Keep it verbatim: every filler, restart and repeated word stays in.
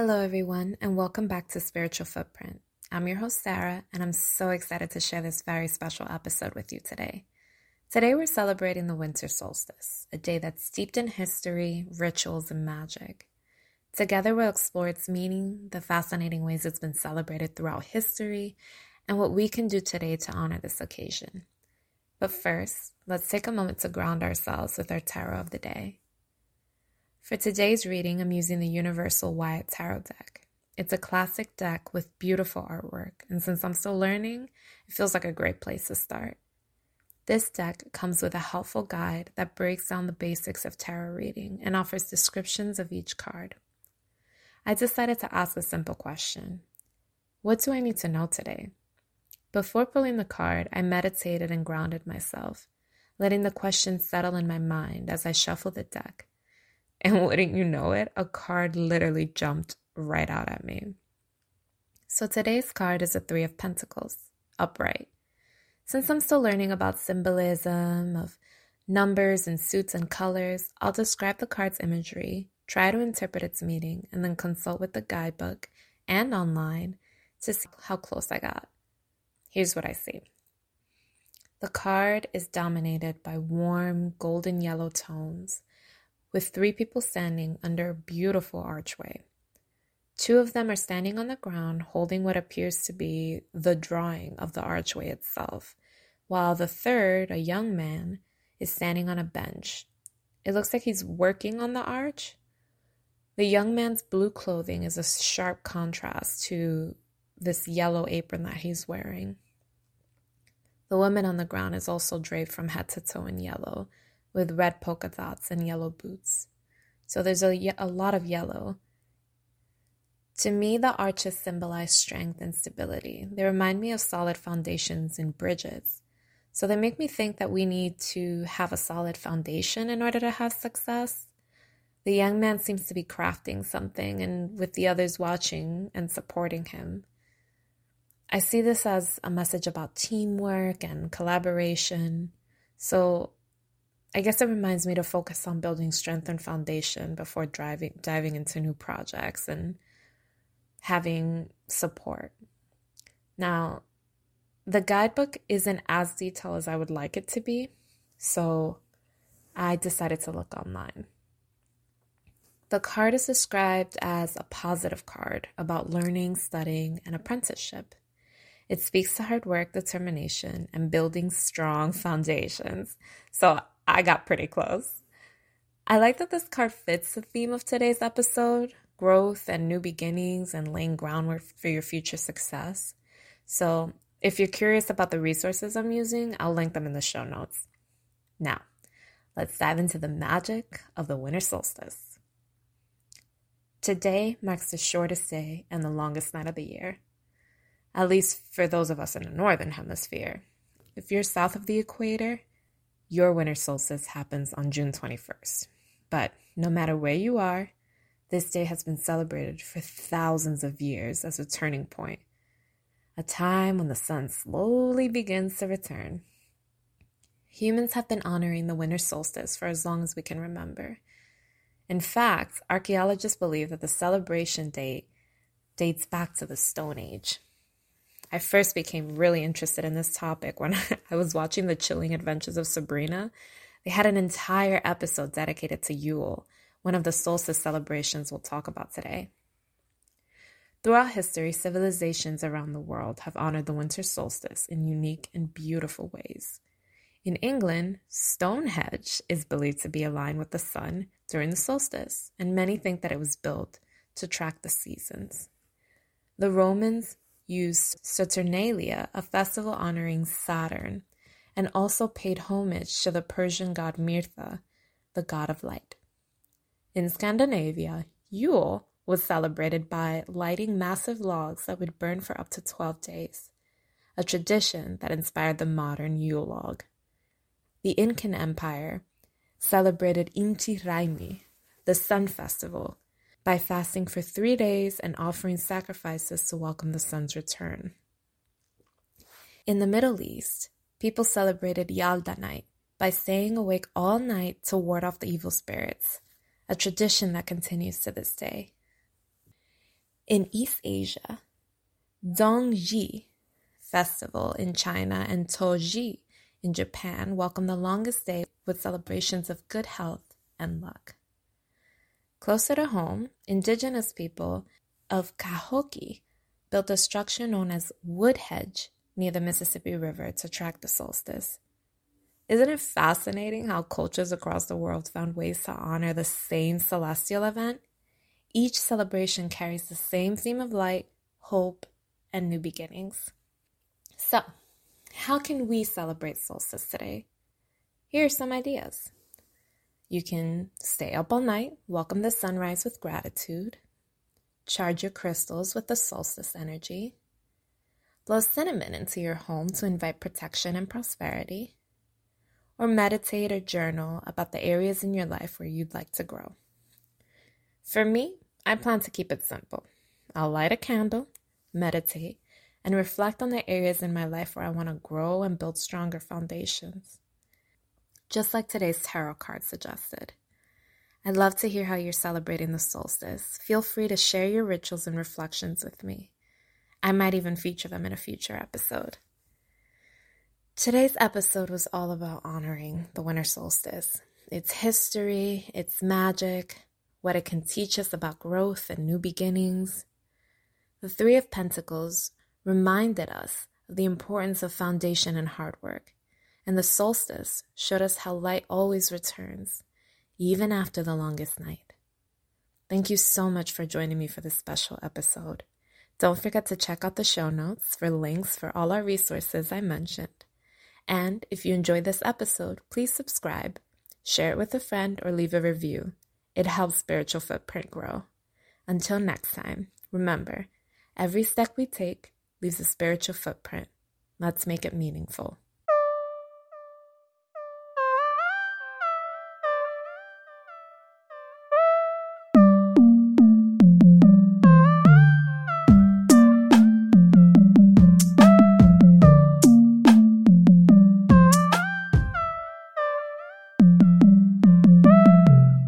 Hello, everyone, and welcome back to Spiritual Footprint. I'm your host, Sarah, and I'm so excited to share this very special episode with you today. Today, we're celebrating the winter solstice, a day that's steeped in history, rituals, and magic. Together, we'll explore its meaning, the fascinating ways it's been celebrated throughout history, and what we can do today to honor this occasion. But first, let's take a moment to ground ourselves with our tarot of the day. For today's reading, I'm using the Universal Wyatt Tarot deck. It's a classic deck with beautiful artwork, and since I'm still learning, it feels like a great place to start. This deck comes with a helpful guide that breaks down the basics of tarot reading and offers descriptions of each card. I decided to ask a simple question. What do I need to know today? Before pulling the card, I meditated and grounded myself, letting the question settle in my mind as I shuffled the deck. And wouldn't you know it, a card literally jumped right out at me. So today's card is a Three of Pentacles, upright. Since I'm still learning about symbolism of numbers and suits and colors, I'll describe the card's imagery, try to interpret its meaning, and then consult with the guidebook and online to see how close I got. Here's what I see. The card is dominated by warm golden yellow tones, with three people standing under a beautiful archway. Two of them are standing on the ground holding what appears to be the drawing of the archway itself, while the third, a young man, is standing on a bench. It looks like he's working on the arch. The young man's blue clothing is a sharp contrast to this yellow apron that he's wearing. The woman on the ground is also draped from head to toe in yellow, with red polka dots and yellow boots. So there's a, a lot of yellow. To me, the arches symbolize strength and stability. They remind me of solid foundations in bridges. So they make me think that we need to have a solid foundation in order to have success. The young man seems to be crafting something, and with the others watching and supporting him. I see this as a message about teamwork and collaboration. So I guess it reminds me to focus on building strength and foundation before driving, diving into new projects and having support. Now, the guidebook isn't as detailed as I would like it to be, so I decided to look online. The card is described as a positive card about learning, studying, and apprenticeship. It speaks to hard work, determination, and building strong foundations. So I got pretty close. I like that this card fits the theme of today's episode, growth and new beginnings and laying groundwork for your future success. So if you're curious about the resources I'm using, I'll link them in the show notes. Now, let's dive into the magic of the winter solstice. Today marks the shortest day and the longest night of the year, at least for those of us in the northern hemisphere. If you're south of the equator, your winter solstice happens on June twenty-first. But no matter where you are, this day has been celebrated for thousands of years as a turning point, a time when the sun slowly begins to return. Humans have been honoring the winter solstice for as long as we can remember. In fact, archaeologists believe that the celebration date dates back to the Stone Age. I first became really interested in this topic when I was watching The Chilling Adventures of Sabrina. They had an entire episode dedicated to Yule, one of the solstice celebrations we'll talk about today. Throughout history, civilizations around the world have honored the winter solstice in unique and beautiful ways. In England, Stonehenge is believed to be aligned with the sun during the solstice, and many think that it was built to track the seasons. The Romans used Saturnalia, a festival honoring Saturn, and also paid homage to the Persian god Mirtha, the god of light. In Scandinavia, Yule was celebrated by lighting massive logs that would burn for up to twelve days, a tradition that inspired the modern Yule log. The Incan Empire celebrated Inti Raymi, the sun festival, by fasting for three days and offering sacrifices to welcome the sun's return. In the Middle East, people celebrated Yalda night by staying awake all night to ward off the evil spirits, a tradition that continues to this day. In East Asia, Dongji Festival in China and Toji in Japan welcome the longest day with celebrations of good health and luck. Closer to home, indigenous people of Cahokia built a structure known as Wood Hedge near the Mississippi River to track the solstice. Isn't it fascinating how cultures across the world found ways to honor the same celestial event? Each celebration carries the same theme of light, hope, and new beginnings. So, how can we celebrate solstice today? Here are some ideas. You can stay up all night, welcome the sunrise with gratitude, charge your crystals with the solstice energy, blow cinnamon into your home to invite protection and prosperity, or meditate or journal about the areas in your life where you'd like to grow. For me, I plan to keep it simple. I'll light a candle, meditate, and reflect on the areas in my life where I want to grow and build stronger foundations. Just like today's tarot card suggested. I'd love to hear how you're celebrating the solstice. Feel free to share your rituals and reflections with me. I might even feature them in a future episode. Today's episode was all about honoring the winter solstice, its history, its magic, what it can teach us about growth and new beginnings. The Three of Pentacles reminded us of the importance of foundation and hard work, and the solstice showed us how light always returns, even after the longest night. Thank you so much for joining me for this special episode. Don't forget to check out the show notes for links for all our resources I mentioned. And if you enjoyed this episode, please subscribe, share it with a friend, or leave a review. It helps Spiritual Footprint grow. Until next time, remember, every step we take leaves a spiritual footprint. Let's make it meaningful.